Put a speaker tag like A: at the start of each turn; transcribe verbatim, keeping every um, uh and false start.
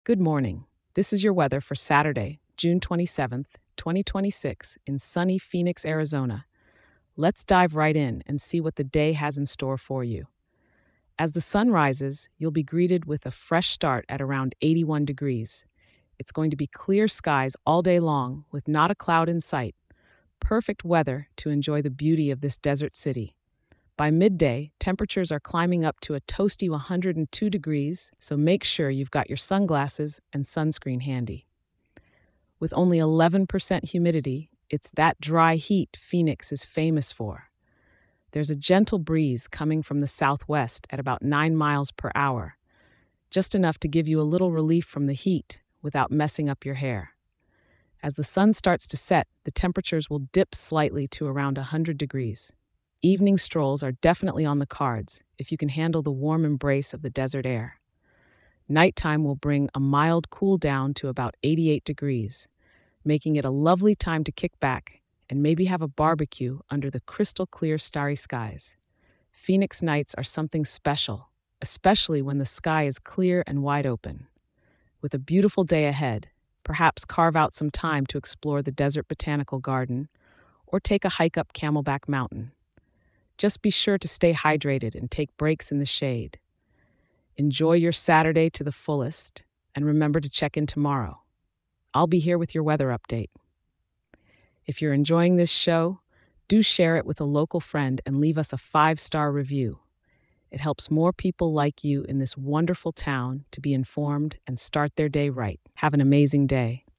A: Good morning. This is your weather for Saturday, June twenty-seventh, twenty twenty-six, in sunny Phoenix, Arizona. Let's dive right in and see what the day has in store for you. As the sun rises, you'll be greeted with a fresh start at around eighty-one degrees. It's going to be clear skies all day long with not a cloud in sight. Perfect weather to enjoy the beauty of this desert city. By midday, temperatures are climbing up to a toasty one hundred two degrees, so make sure you've got your sunglasses and sunscreen handy. With only eleven percent humidity, it's that dry heat Phoenix is famous for. There's a gentle breeze coming from the southwest at about nine miles per hour, just enough to give you a little relief from the heat without messing up your hair. As the sun starts to set, the temperatures will dip slightly to around one hundred degrees. Evening strolls are definitely on the cards if you can handle the warm embrace of the desert air. Nighttime will bring a mild cool down to about eighty-eight degrees, making it a lovely time to kick back and maybe have a barbecue under the crystal clear starry skies. Phoenix nights are something special, especially when the sky is clear and wide open. With a beautiful day ahead, perhaps carve out some time to explore the Desert Botanical Garden or take a hike up Camelback Mountain. Just be sure to stay hydrated and take breaks in the shade. Enjoy your Saturday to the fullest, and remember to check in tomorrow. I'll be here with your weather update. If you're enjoying this show, do share it with a local friend and leave us a five-star review. It helps more people like you in this wonderful town to be informed and start their day right. Have an amazing day.